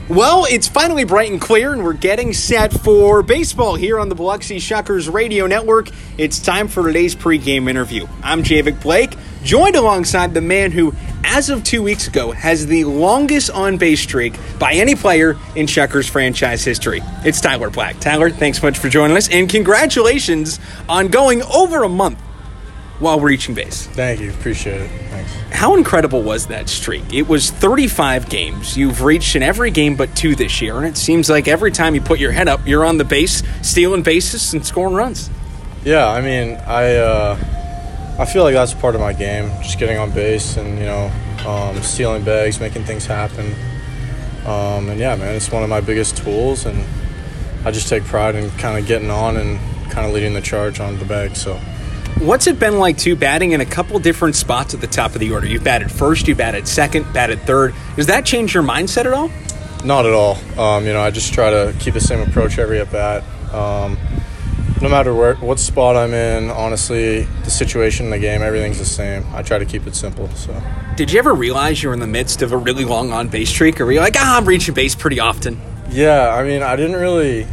Well, it's finally bright and clear, and we're getting set for baseball here on the Biloxi Shuckers Radio Network. It's time for today's pregame interview. I'm Javik Blake, joined alongside the man who, as of 2 weeks ago, has the longest on-base streak by any player in Shuckers franchise history. It's Tyler Black. Tyler, thanks so much for joining us, and congratulations on going over a month while reaching base. Thank you. Appreciate it. Thanks. How incredible was that streak? It was 35 games. You've reached in every game but 2 this year, and it seems like every time you put your head up, you're on the base, stealing bases and scoring runs. Yeah, I mean, I feel like that's part of my game, just getting on base and, stealing bags, making things happen. And, yeah, man, it's one of my biggest tools, and I just take pride in kind of getting on and kind of leading the charge on the bag, so. What's it been like, too, batting in a couple different spots at the top of the order? You've batted first, you batted second, batted third. Does that change your mindset at all? Not at all. I just try to keep the same approach every at-bat. No matter what spot I'm in, honestly, the situation in the game, everything's the same. I try to keep it simple. So, did you ever realize you were in the midst of a really long on-base streak? Or were you like, I'm reaching base pretty often? Yeah, I mean, I didn't really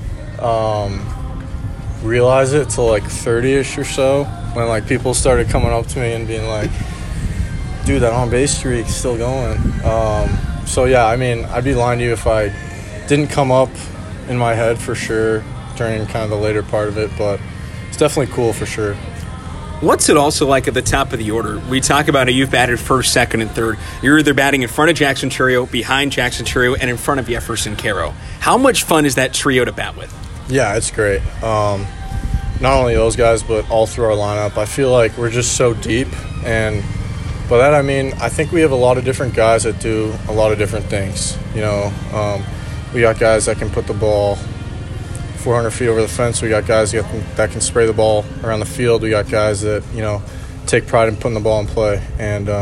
realize it till like 30-ish or so, when like people started coming up to me and being like, dude, that on-base streak's still going. So yeah, I mean, I'd be lying to you if I didn't come up in my head for sure during kind of the later part of it, but it's definitely cool for sure. What's it also like at the top of the order? We talk about how you've batted first, second, and third. You're either batting in front of Jackson Chourio, behind Jackson Chourio, and in front of Jefferson Quero. How much fun is that trio to bat with? Yeah, it's great. Not only those guys, but all through our lineup. I feel like we're just so deep, and by that I mean I think we have a lot of different guys that do a lot of different things. We got guys that can put the ball 400 feet over the fence. We got guys that can spray the ball around the field. We got guys that take pride in putting the ball in play, and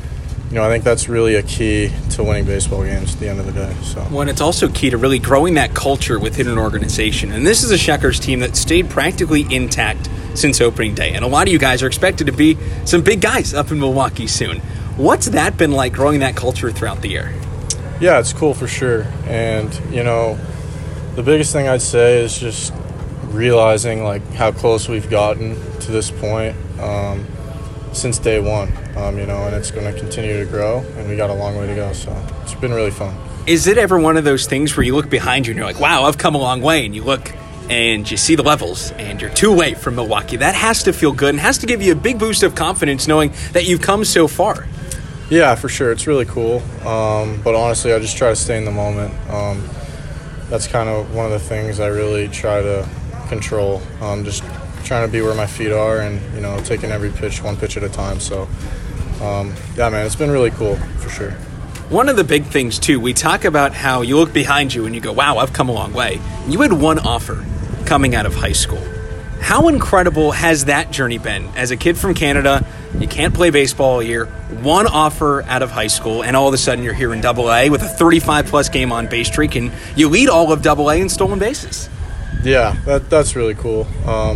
I think that's really a key to winning baseball games at the end of the day. So, well, and it's also key to really growing that culture within an organization. And this is a Shuckers team that stayed practically intact since opening day. And a lot of you guys are expected to be some big guys up in Milwaukee soon. What's that been like, growing that culture throughout the year? Yeah, it's cool for sure. And, the biggest thing I'd say is just realizing, like, how close we've gotten to this point since day one. And it's going to continue to grow, and we got a long way to go. So it's been really fun. Is it ever one of those things where you look behind you and you're like, wow, I've come a long way, and you look and you see the levels and you're 2 away from Milwaukee? That has to feel good and has to give you a big boost of confidence knowing that you've come so far. Yeah, for sure. It's really cool. But honestly, I just try to stay in the moment. That's kind of one of the things I really try to control. Just trying to be where my feet are and, taking every pitch, one pitch at a time. So, yeah, man, it's been really cool for sure. One of the big things, too, we talk about how you look behind you and you go, wow, I've come a long way. You had one offer coming out of high school. How incredible has that journey been? As a kid from Canada, you can't play baseball all year, one offer out of high school, and all of a sudden you're here in Double-A with a 35-plus game on-base streak, and you lead all of Double-A in stolen bases. Yeah, that's really cool.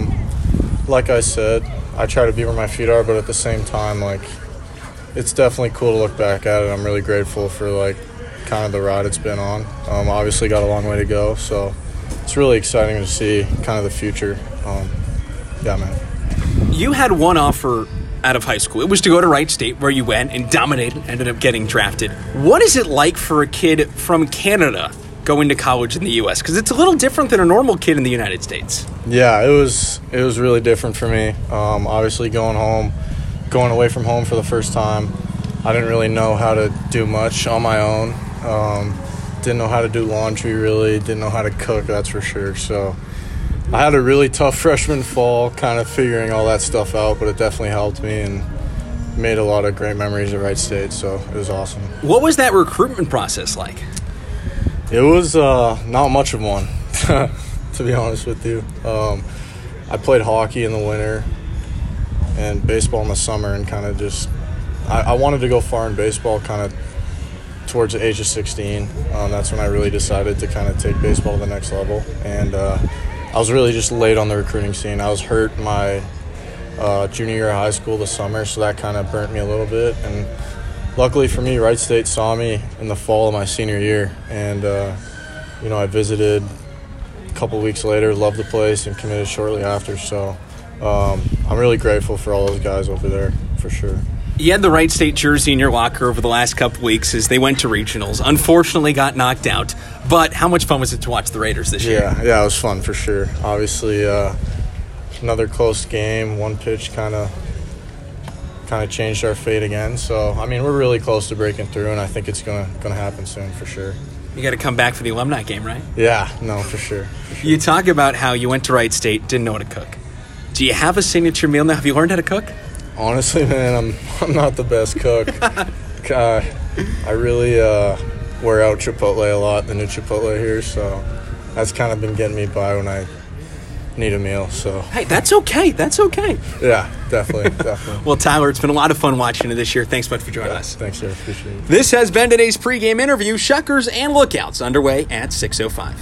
Like I said, I try to be where my feet are, but at the same time, like, it's definitely cool to look back at it. I'm really grateful for, like, kind of the ride it's been on. Obviously got a long way to go, so it's really exciting to see kind of the future. Yeah, man. You had one offer out of high school. It was to go to Wright State, where you went and dominated, ended up getting drafted. What is it like for a kid from Canada going to college in the U.S.? Because it's a little different than a normal kid in the United States. Yeah, it was really different for me. Obviously going away from home for the first time, I didn't really know how to do much on my own. Didn't know how to do laundry, really. Didn't know how to cook, that's for sure. So I had a really tough freshman fall, kind of figuring all that stuff out, but it definitely helped me and made a lot of great memories at Wright State, so it was awesome. What was that recruitment process like? It was not much of one, to be honest with you. I played hockey in the winter and baseball in the summer, and kind of just I wanted to go far in baseball kind of towards the age of 16. That's when I really decided to kind of take baseball to the next level, and I was really just late on the recruiting scene. I was hurt my junior year of high school this summer, so that kind of burnt me a little bit. And luckily for me, Wright State saw me in the fall of my senior year and I visited a couple weeks later, loved the place, and committed shortly after. So I'm really grateful for all those guys over there, for sure. You had the Wright State jersey in your locker over the last couple weeks as they went to regionals. Unfortunately, got knocked out. But how much fun was it to watch the Raiders this year? Yeah, it was fun for sure. Obviously, another close game. One pitch kind of changed our fate again. So, I mean, we're really close to breaking through, and I think it's gonna happen soon for sure. You got to come back for the alumni game, right? Yeah, no, for sure. You talk about how you went to Wright State, didn't know how to cook. Do you have a signature meal now? Have you learned how to cook? Honestly, man, I'm not the best cook. I really wear out Chipotle a lot, the new Chipotle here, so that's kind of been getting me by when I need a meal. So hey, that's okay. That's okay. Yeah, definitely. Well, Tyler, it's been a lot of fun watching you this year. Thanks much for joining us. Thanks, sir. Appreciate it. This has been today's pregame interview. Shuckers and Lookouts underway at 6:05.